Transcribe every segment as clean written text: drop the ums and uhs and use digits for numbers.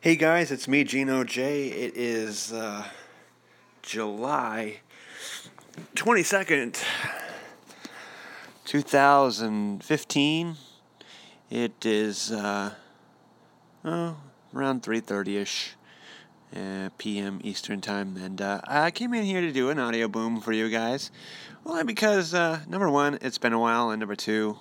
Hey guys, it's me, Gino J. It is July 22nd, 2015. It is around 3:30ish p.m. Eastern Time, and I came in here to do an audio boom for you guys. Well, because number one, it's been a while, and number two,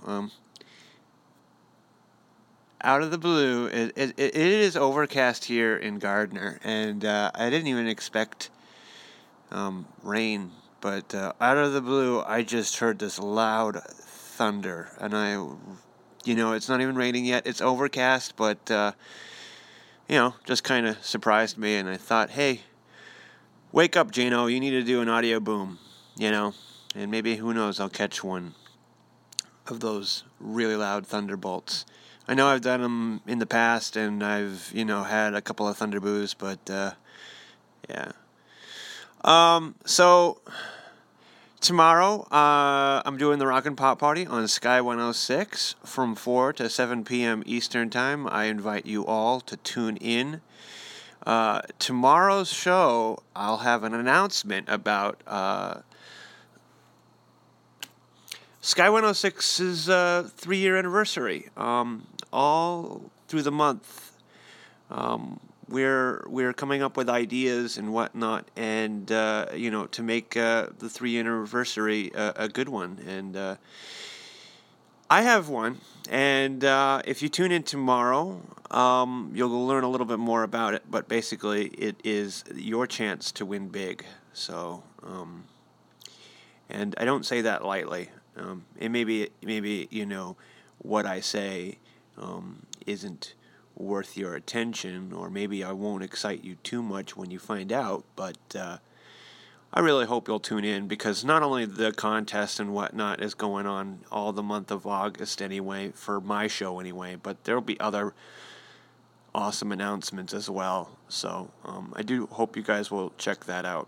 out of the blue, it is overcast here in Gardner, and I didn't even expect rain, but out of the blue, I just heard this loud thunder, and it's not even raining yet. It's overcast, but just kind of surprised me, and I thought, hey, wake up, Gino, you need to do an audio boom, and maybe, who knows, I'll catch one of those really loud thunderbolts. I know I've done them in the past, and I've, had a couple of thunderboos, but, yeah. So, tomorrow, I'm doing the Rock and Pop Party on Sky 106 from 4 to 7 p.m. Eastern Time. I invite you all to tune in. Tomorrow's show, I'll have an announcement about, Sky 106's 3-year anniversary. All through the month, we're coming up with ideas and whatnot, and to make the 3-year anniversary a good one. And I have one, and if you tune in tomorrow, you'll learn a little bit more about it. But basically, it is your chance to win big. So, and I don't say that lightly. And maybe what I say isn't worth your attention, or maybe I won't excite you too much when you find out, but I really hope you'll tune in, because not only the contest and whatnot is going on all the month of August anyway, for my show anyway, but there'll be other awesome announcements as well, so I do hope you guys will check that out.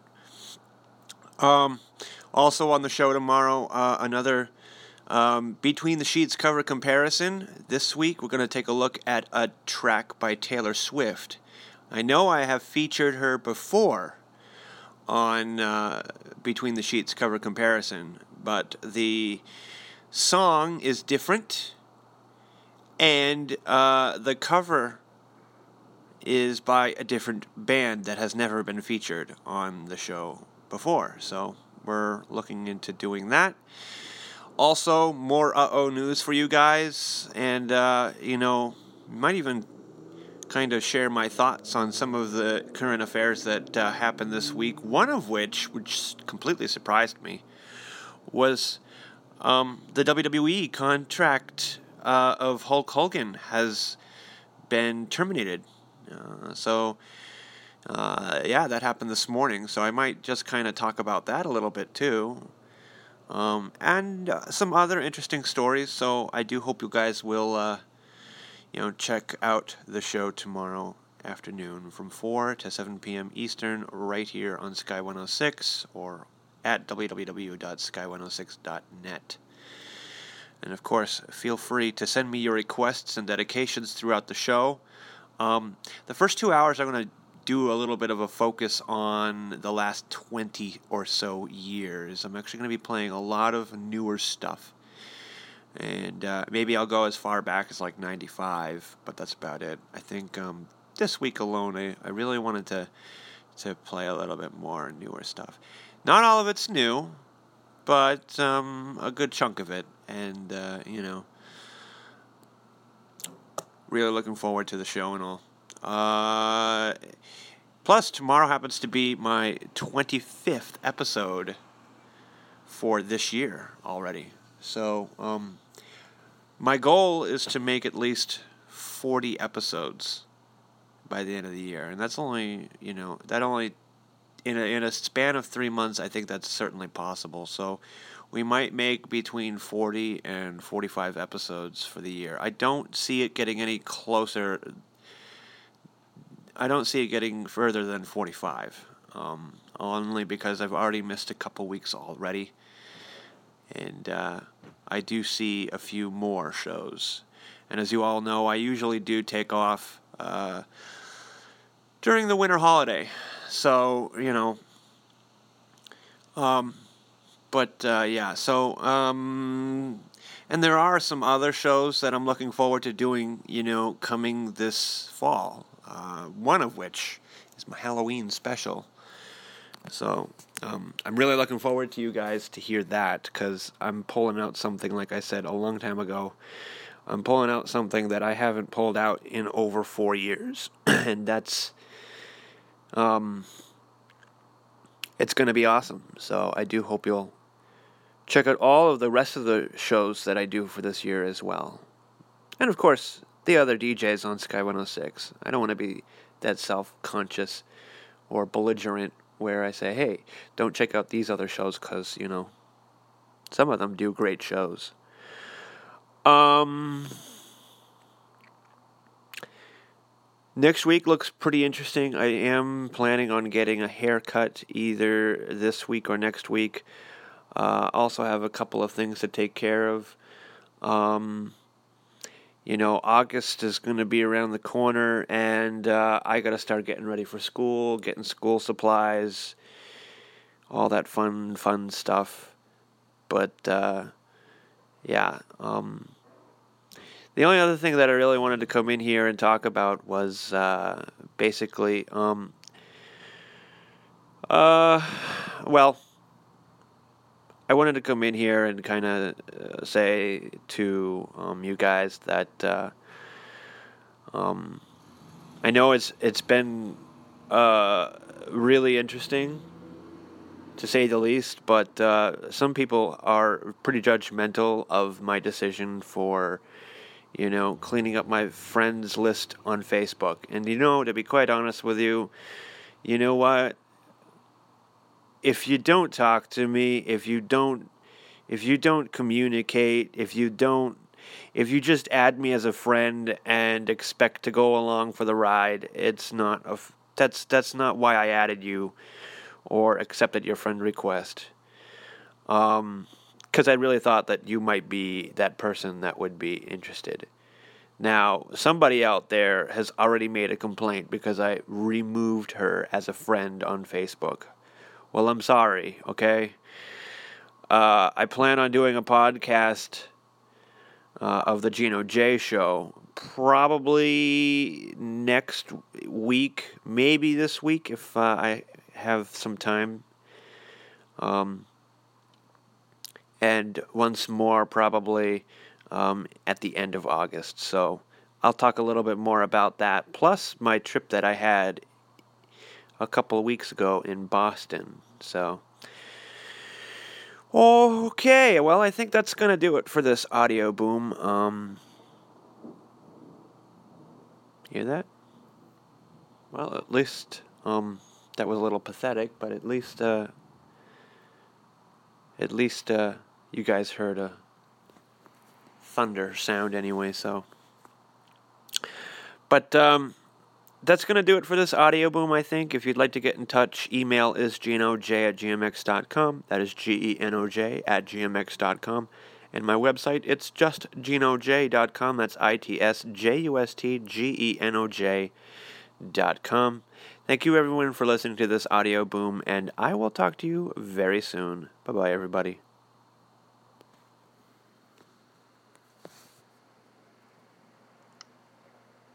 Also on the show tomorrow, another Between the Sheets cover comparison. This week we're going to take a look at a track by Taylor Swift. I know I have featured her before on Between the Sheets cover comparison, but the song is different, and the cover is by a different band that has never been featured on the show before, so we're looking into doing that. Also, more uh-oh news for you guys, and, might even kind of share my thoughts on some of the current affairs that happened this week, one of which completely surprised me, was the WWE contract of Hulk Hogan has been terminated. That happened this morning, so I might just kind of talk about that a little bit too. And some other interesting stories, so I do hope you guys will, check out the show tomorrow afternoon from 4 to 7 p.m. Eastern, right here on Sky 106, or at www.sky106.net. And of course, feel free to send me your requests and dedications throughout the show. The first 2 hours I'm going to do a little bit of a focus on the last 20 or so years. I'm actually going to be playing a lot of newer stuff. And maybe I'll go as far back as like 95, but that's about it. I think this week alone, I really wanted to play a little bit more newer stuff. Not all of it's new, but a good chunk of it. And, really looking forward to the show and all. Plus, tomorrow happens to be my 25th episode for this year already. So, my goal is to make at least 40 episodes by the end of the year. And that's only, in a span of 3 months, I think that's certainly possible. So, we might make between 40 and 45 episodes for the year. I don't see it getting any closer. I don't see it getting further than 45. Only because I've already missed a couple weeks already. And I do see a few more shows. And as you all know, I usually do take off during the winter holiday. So, and there are some other shows that I'm looking forward to doing, coming this fall. One of which is my Halloween special. So I'm really looking forward to you guys to hear that, because I'm pulling out something, like I said, a long time ago. I'm pulling out something that I haven't pulled out in over 4 years. And that's, it's going to be awesome. So I do hope you'll check out all of the rest of the shows that I do for this year as well. And of course, the other DJs on Sky 106. I don't want to be that self-conscious or belligerent where I say, hey, don't check out these other shows because, some of them do great shows. Next week looks pretty interesting. I am planning on getting a haircut either this week or next week. Also have a couple of things to take care of. August is going to be around the corner, and I got to start getting ready for school, getting school supplies, all that fun stuff. But, the only other thing that I really wanted to come in here and talk about was basically, I wanted to come in here and kind of say to you guys that I know it's been really interesting, to say the least, but some people are pretty judgmental of my decision for, cleaning up my friends list on Facebook. And to be quite honest with you, you know what? If you don't talk to me, if you don't communicate, if you just add me as a friend and expect to go along for the ride, that's not why I added you or accepted your friend request. Because I really thought that you might be that person that would be interested. Now, somebody out there has already made a complaint because I removed her as a friend on Facebook. Well, I'm sorry, okay? I plan on doing a podcast of the Gino J Show probably next week, maybe this week if I have some time. And once more probably at the end of August. So I'll talk a little bit more about that, plus my trip that I had a couple of weeks ago in Boston. So, okay, well, I think that's going to do it for this audio boom. Hear that? Well, at least that was a little pathetic, but at least you guys heard a thunder sound anyway, so. But that's going to do it for this audio boom, I think. If you'd like to get in touch, email is genoj@gmx.com. That is GENOJ@gmx.com. And my website, it's just genoj.com. That's ITSJUSTGENOJ.com. Thank you, everyone, for listening to this audio boom, and I will talk to you very soon. Bye-bye, everybody.